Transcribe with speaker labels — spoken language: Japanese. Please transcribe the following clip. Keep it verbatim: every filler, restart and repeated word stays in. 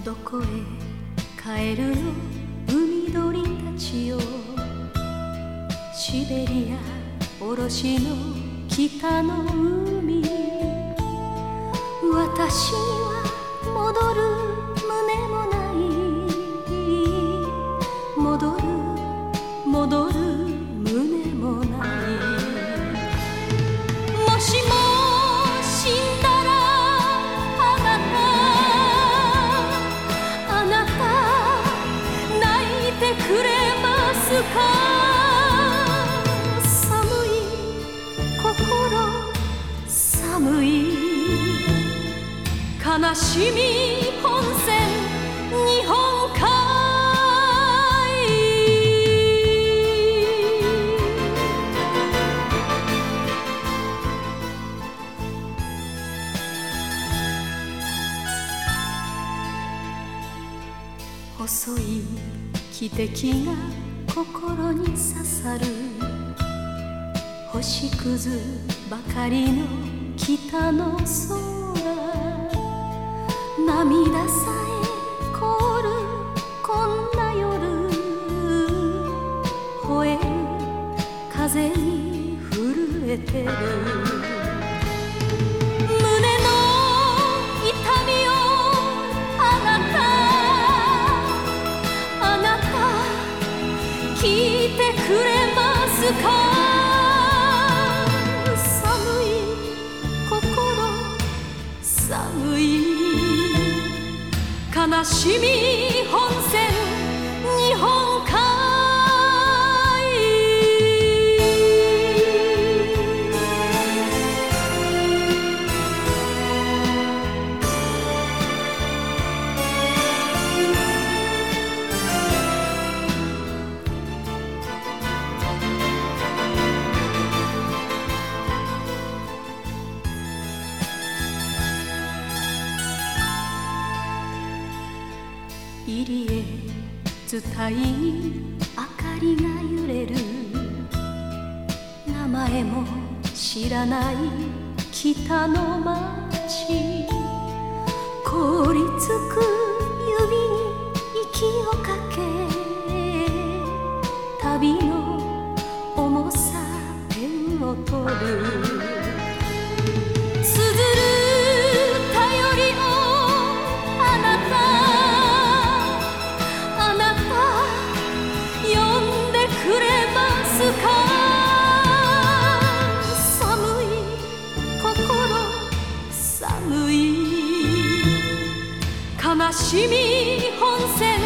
Speaker 1: どこへ帰るの海鳥たちよ、シベリアおろしの北の海、私には戻る胸もない、戻る戻る胸もない。もしも死んだらあなた、あなた泣いてくれますか。寒い心、寒い悲しみ本線日本海。細い汽笛が心に刺さる、星屑ばかりの北の空、涙さえ凍るこんな夜、吠える風に震えてる。聞いてくれますか。寒い心、寒い悲しみ本線日本海。入り江伝いに明かりが揺れる、名前も知らない北の街、凍りつく指に息をかけ、旅の重さペンを取る。寒い心、寒い悲しみ本線